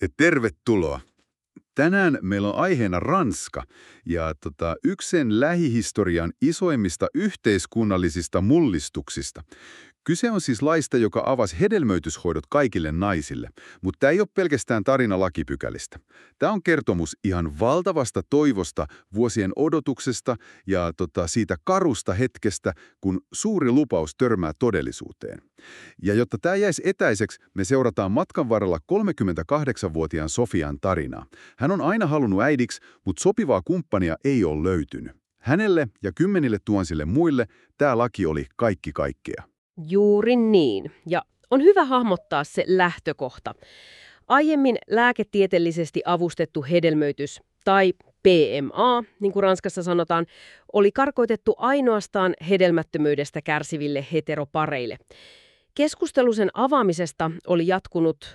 Tervetuloa. Tänään meillä on aiheena Ranska ja yksi sen lähihistorian isoimmista yhteiskunnallisista mullistuksista. Kyse on siis laista, joka avasi hedelmöityshoidot kaikille naisille, mutta tämä ei ole pelkästään tarina lakipykälistä. Tämä on kertomus ihan valtavasta toivosta, vuosien odotuksesta ja siitä karusta hetkestä, kun suuri lupaus törmää todellisuuteen. Ja jotta tämä jäisi etäiseksi, me seurataan matkan varrella 38-vuotiaan Sofian tarinaa. Hän on aina halunnut äidiksi, mutta sopivaa kumppania ei ole löytynyt. Hänelle ja kymmenille tuhansille muille tämä laki oli kaikki kaikkea. Juuri niin. Ja on hyvä hahmottaa se lähtökohta. Aiemmin lääketieteellisesti avustettu hedelmöitys, tai PMA, niin kuin Ranskassa sanotaan, oli karkoitettu ainoastaan hedelmättömyydestä kärsiville heteropareille. Keskustelu sen avaamisesta oli jatkunut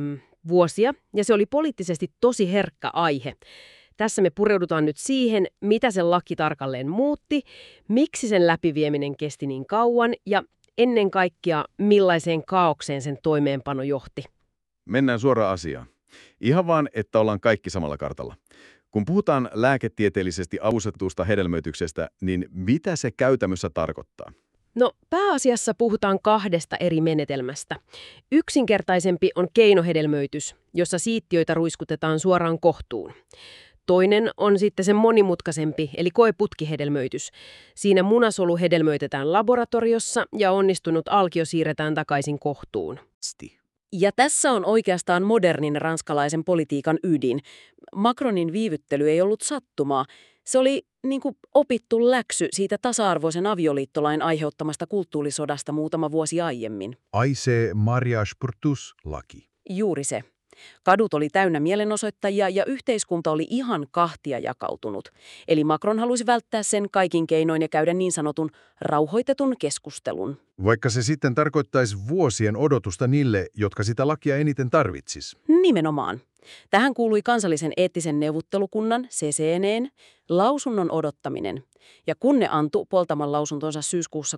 vuosia, ja se oli poliittisesti tosi herkkä aihe. Tässä me pureudutaan nyt siihen, mitä se laki tarkalleen muutti, miksi sen läpivieminen kesti niin kauan ja ennen kaikkea millaiseen kaaukseen sen toimeenpano johti. Mennään suoraan asiaan. Ihan vaan, että ollaan kaikki samalla kartalla. Kun puhutaan lääketieteellisesti avustetusta hedelmöityksestä, niin mitä se käytännössä tarkoittaa? No, pääasiassa puhutaan kahdesta eri menetelmästä. Yksinkertaisempi on keinohedelmöitys, jossa siittiöitä ruiskutetaan suoraan kohtuun. Toinen on sitten se monimutkaisempi, eli koeputkihedelmöitys. Siinä munasolu hedelmöitetään laboratoriossa ja onnistunut alkio siirretään takaisin kohtuun. Ja tässä on oikeastaan modernin ranskalaisen politiikan ydin. Macronin viivyttely ei ollut sattumaa. Se oli opittu läksy siitä tasa-arvoisen avioliittolain aiheuttamasta kulttuurisodasta muutama vuosi aiemmin. Ai se mariage pour tous-laki. Juuri se. Kadut oli täynnä mielenosoittajia ja yhteiskunta oli ihan kahtia jakautunut. Eli Macron halusi välttää sen kaikin keinoin ja käydä niin sanotun rauhoitetun keskustelun. Vaikka se sitten tarkoittaisi vuosien odotusta niille, jotka sitä lakia eniten tarvitsis. Nimenomaan. Tähän kuului kansallisen eettisen neuvottelukunnan, CCN:n, lausunnon odottaminen. Ja kun ne antoi poltaman lausuntonsa syyskuussa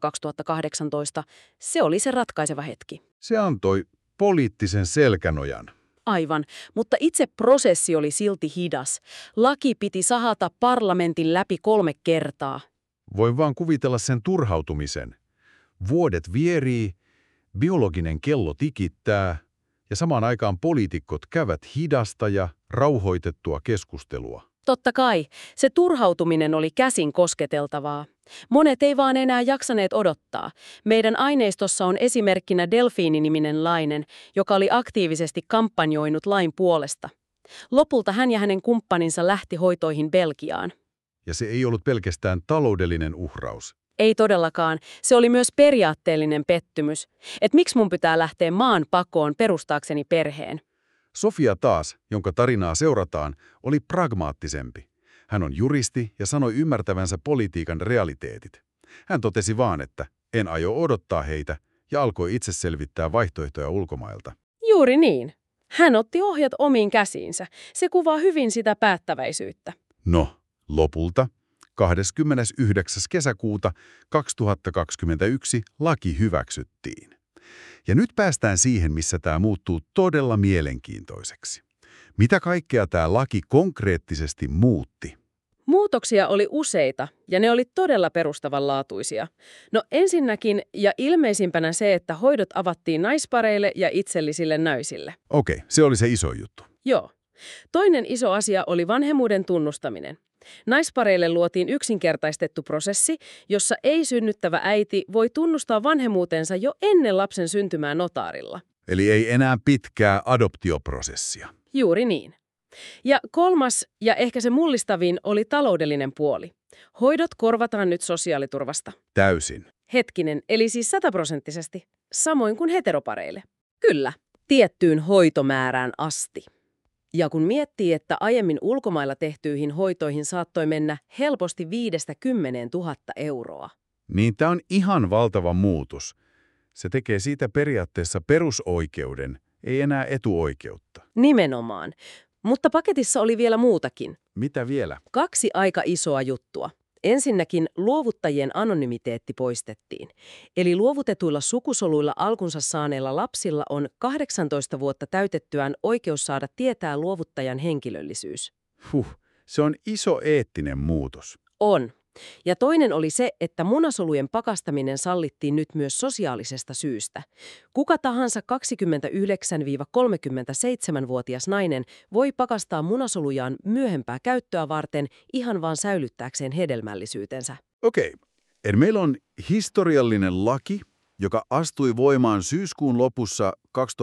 2018, se oli se ratkaiseva hetki. Se antoi poliittisen selkänojan. Aivan, mutta itse prosessi oli silti hidas. Laki piti sahata parlamentin läpi 3 kertaa. Voin vaan kuvitella sen turhautumisen. Vuodet vierii, biologinen kello tikittää ja samaan aikaan poliitikot käyvät hidasta ja rauhoitettua keskustelua. Totta kai, se turhautuminen oli käsin kosketeltavaa. Monet ei vaan enää jaksaneet odottaa. Meidän aineistossa on esimerkkinä Delfiini-niminen nainen, joka oli aktiivisesti kampanjoinut lain puolesta. Lopulta hän ja hänen kumppaninsa lähti hoitoihin Belgiaan. Ja se ei ollut pelkästään taloudellinen uhraus. Ei todellakaan. Se oli myös periaatteellinen pettymys. Et miksi mun pitää lähteä maan pakoon perustaakseni perheen? Sofia taas, jonka tarinaa seurataan, oli pragmaattisempi. Hän on juristi ja sanoi ymmärtävänsä politiikan realiteetit. Hän totesi vaan, että en aio odottaa heitä ja alkoi itse selvittää vaihtoehtoja ulkomailta. Juuri niin. Hän otti ohjat omiin käsiinsä. Se kuvaa hyvin sitä päättäväisyyttä. No, lopulta 29. kesäkuuta 2021 laki hyväksyttiin. Ja nyt päästään siihen, missä tämä muuttuu todella mielenkiintoiseksi. Mitä kaikkea tämä laki konkreettisesti muutti? Muutoksia oli useita, ja ne oli todella perustavanlaatuisia. No ensinnäkin ja ilmeisimpänä se, että hoidot avattiin naispareille ja itsellisille naisille. Okei, se oli se iso juttu. Joo. Toinen iso asia oli vanhemmuuden tunnustaminen. Naispareille luotiin yksinkertaistettu prosessi, jossa ei-synnyttävä äiti voi tunnustaa vanhemmuutensa jo ennen lapsen syntymää notaarilla. Eli ei enää pitkää adoptioprosessia. Juuri niin. Ja kolmas ja ehkä se mullistavin oli taloudellinen puoli. Hoidot korvataan nyt sosiaaliturvasta. Täysin. Hetkinen, eli siis 100%, samoin kuin heteropareille. Kyllä, tiettyyn hoitomäärään asti. Ja kun miettii, että aiemmin ulkomailla tehtyihin hoitoihin saattoi mennä helposti 5–10 000 euroa. Niin tämä on ihan valtava muutos. Se tekee siitä periaatteessa perusoikeuden, ei enää etuoikeutta. Nimenomaan. Mutta paketissa oli vielä muutakin. Mitä vielä? 2 aika isoa juttua. Ensinnäkin luovuttajien anonymiteetti poistettiin. Eli luovutetuilla sukusoluilla alkunsa saaneilla lapsilla on 18 vuotta täytettyään oikeus saada tietää luovuttajan henkilöllisyys. Se on iso eettinen muutos. On. Ja toinen oli se, että munasolujen pakastaminen sallittiin nyt myös sosiaalisesta syystä. Kuka tahansa 29-37-vuotias nainen voi pakastaa munasolujaan myöhempää käyttöä varten ihan vaan säilyttääkseen hedelmällisyytensä. Okei. Eli meillä on historiallinen laki, joka astui voimaan syyskuun lopussa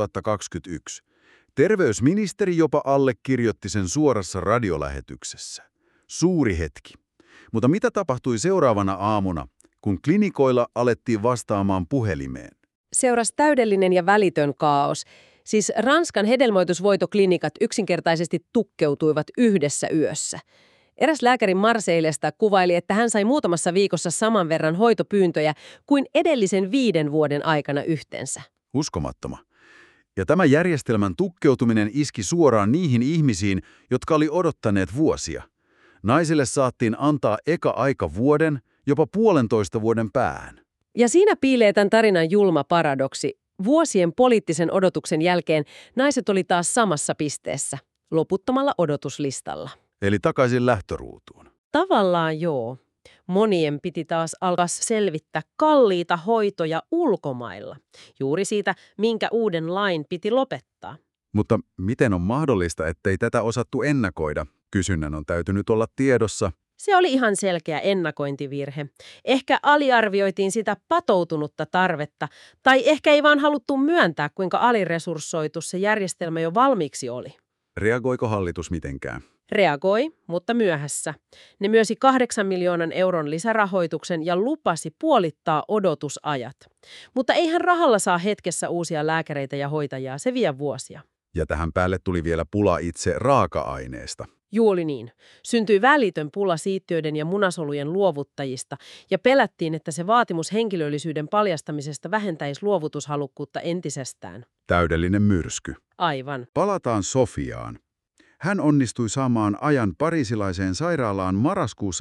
2021. Terveysministeri jopa allekirjoitti sen suorassa radiolähetyksessä. Suuri hetki. Mutta mitä tapahtui seuraavana aamuna, kun klinikoilla alettiin vastaamaan puhelimeen? Seurasi täydellinen ja välitön kaos. Siis Ranskan hedelmöitysvoitoklinikat yksinkertaisesti tukkeutuivat yhdessä yössä. Eräs lääkäri Marseillesta kuvaili, että hän sai muutamassa viikossa saman verran hoitopyyntöjä kuin edellisen 5 vuoden aikana yhteensä. Uskomattoma. Ja tämä järjestelmän tukkeutuminen iski suoraan niihin ihmisiin, jotka oli odottaneet vuosia. Naisille saattiin antaa eka aika vuoden, jopa 1,5 vuoden päähän. Ja siinä piilee tämän tarinan julma paradoksi. Vuosien poliittisen odotuksen jälkeen naiset oli taas samassa pisteessä, loputtomalla odotuslistalla. Eli takaisin lähtöruutuun. Tavallaan joo. Monien piti taas alkaa selvittää kalliita hoitoja ulkomailla. Juuri siitä, minkä uuden lain piti lopettaa. Mutta miten on mahdollista, ettei tätä osattu ennakoida? Kysynnän on täytynyt olla tiedossa. Se oli ihan selkeä ennakointivirhe. Ehkä aliarvioitiin sitä patoutunutta tarvetta, tai ehkä ei vaan haluttu myöntää, kuinka aliresurssoitu se järjestelmä jo valmiiksi oli. Reagoiko hallitus mitenkään? Reagoi, mutta myöhässä. Ne myönsi 8 miljoonan euron lisärahoituksen ja lupasi puolittaa odotusajat. Mutta eihän rahalla saa hetkessä uusia lääkäreitä ja hoitajia, se vie vuosia. Ja tähän päälle tuli vielä pula itse raaka-aineesta. Juuri niin. Syntyi välitön pula siittiöiden ja munasolujen luovuttajista ja pelättiin, että se vaatimus henkilöllisyyden paljastamisesta vähentäisi luovutushalukkuutta entisestään. Täydellinen myrsky. Aivan. Palataan Sofiaan. Hän onnistui saamaan ajan pariisilaiseen sairaalaan marraskuussa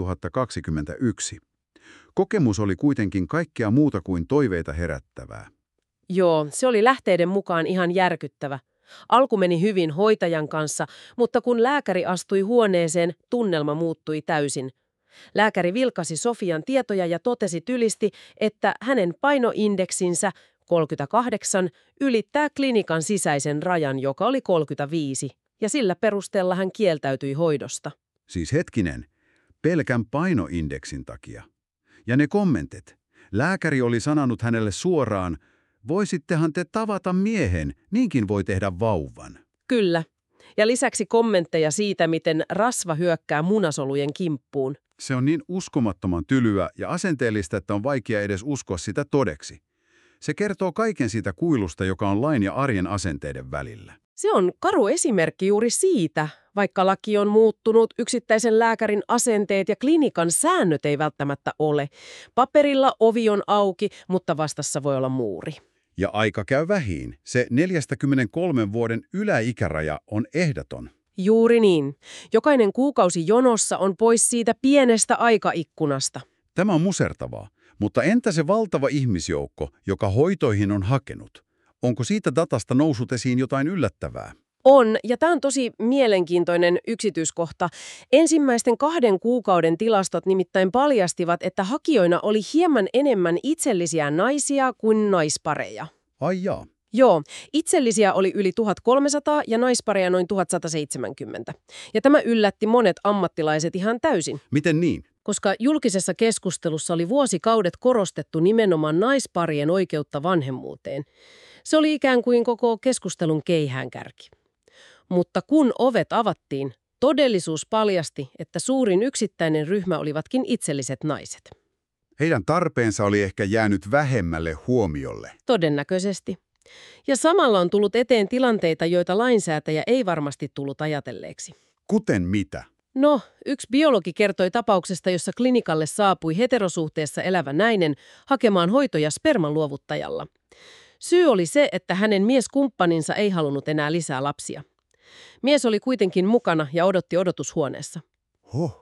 2021. Kokemus oli kuitenkin kaikkea muuta kuin toiveita herättävää. Joo, se oli lähteiden mukaan ihan järkyttävä. Alku meni hyvin hoitajan kanssa, mutta kun lääkäri astui huoneeseen, tunnelma muuttui täysin. Lääkäri vilkasi Sofian tietoja ja totesi tylisti, että hänen painoindeksinsä 38 ylittää klinikan sisäisen rajan, joka oli 35, ja sillä perusteella hän kieltäytyi hoidosta. Siis hetkinen, pelkän painoindeksin takia. Ja ne kommentit. Lääkäri oli sanonut hänelle suoraan, voisittehan te tavata miehen, niinkin voi tehdä vauvan. Kyllä. Ja lisäksi kommentteja siitä, miten rasva hyökkää munasolujen kimppuun. Se on niin uskomattoman tylyä ja asenteellista, että on vaikea edes uskoa sitä todeksi. Se kertoo kaiken siitä kuilusta, joka on lain ja arjen asenteiden välillä. Se on karu esimerkki juuri siitä, vaikka laki on muuttunut, yksittäisen lääkärin asenteet ja klinikan säännöt ei välttämättä ole. Paperilla ovi on auki, mutta vastassa voi olla muuri. Ja aika käy vähiin. Se 43 vuoden yläikäraja on ehdoton. Juuri niin. Jokainen kuukausi jonossa on pois siitä pienestä aikaikkunasta. Tämä on musertavaa, mutta entä se valtava ihmisjoukko, joka hoitoihin on hakenut? Onko siitä datasta noussut esiin jotain yllättävää? On, ja tämä on tosi mielenkiintoinen yksityiskohta. Ensimmäisten 2 kuukauden tilastot nimittäin paljastivat, että hakijoina oli hieman enemmän itsellisiä naisia kuin naispareja. Ai jaa. Joo, itsellisiä oli yli 1300 ja naispareja noin 1170. Ja tämä yllätti monet ammattilaiset ihan täysin. Miten niin? Koska julkisessa keskustelussa oli vuosikaudet korostettu nimenomaan naisparien oikeutta vanhemmuuteen. Se oli ikään kuin koko keskustelun keihäänkärki. Mutta kun ovet avattiin, todellisuus paljasti, että suurin yksittäinen ryhmä olivatkin itselliset naiset. Heidän tarpeensa oli ehkä jäänyt vähemmälle huomiolle. Todennäköisesti. Ja samalla on tullut eteen tilanteita, joita lainsäätäjä ei varmasti tullut ajatelleeksi. Kuten mitä? No, yksi biologi kertoi tapauksesta, jossa klinikalle saapui heterosuhteessa elävä nainen hakemaan hoitoja sperman luovuttajalla. Syy oli se, että hänen mieskumppaninsa ei halunnut enää lisää lapsia. Mies oli kuitenkin mukana ja odotti odotushuoneessa.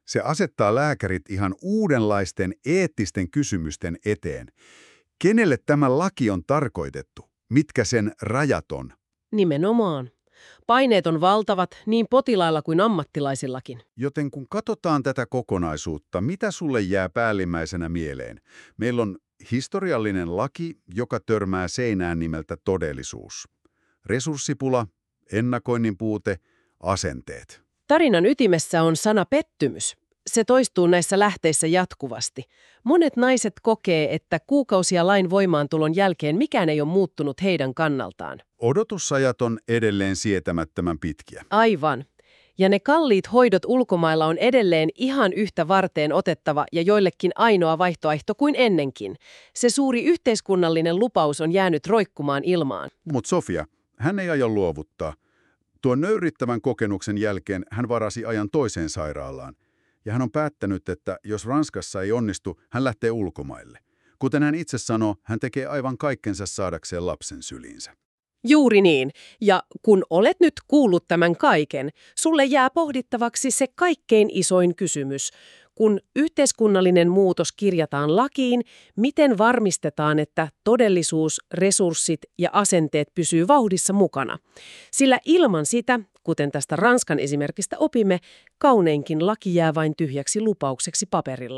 Se asettaa lääkärit ihan uudenlaisten eettisten kysymysten eteen. Kenelle tämä laki on tarkoitettu? Mitkä sen rajat on? Nimenomaan. Paineet on valtavat niin potilailla kuin ammattilaisillakin. Joten kun katsotaan tätä kokonaisuutta, mitä sulle jää päällimmäisenä mieleen? Meillä on historiallinen laki, joka törmää seinään nimeltä todellisuus. Resurssipula, ennakoinnin puute, asenteet. Tarinan ytimessä on sana pettymys. Se toistuu näissä lähteissä jatkuvasti. Monet naiset kokee, että kuukausia lain voimaantulon jälkeen mikään ei ole muuttunut heidän kannaltaan. Odotusajat on edelleen sietämättömän pitkiä. Aivan. Ja ne kalliit hoidot ulkomailla on edelleen ihan yhtä varteen otettava ja joillekin ainoa vaihtoehto kuin ennenkin. Se suuri yhteiskunnallinen lupaus on jäänyt roikkumaan ilmaan. Mutta Sofia, hän ei aio luovuttaa. Tuon nöyrittävän kokemuksen jälkeen hän varasi ajan toiseen sairaalaan. Ja hän on päättänyt, että jos Ranskassa ei onnistu, hän lähtee ulkomaille. Kuten hän itse sanoo, hän tekee aivan kaikkensa saadakseen lapsen syliinsä. Juuri niin. Ja kun olet nyt kuullut tämän kaiken, sulle jää pohdittavaksi se kaikkein isoin kysymys. Kun yhteiskunnallinen muutos kirjataan lakiin, miten varmistetaan, että todellisuus, resurssit ja asenteet pysyy vauhdissa mukana? Sillä ilman sitä, kuten tästä Ranskan esimerkistä opimme, kauneinkin laki jää vain tyhjäksi lupaukseksi paperilla.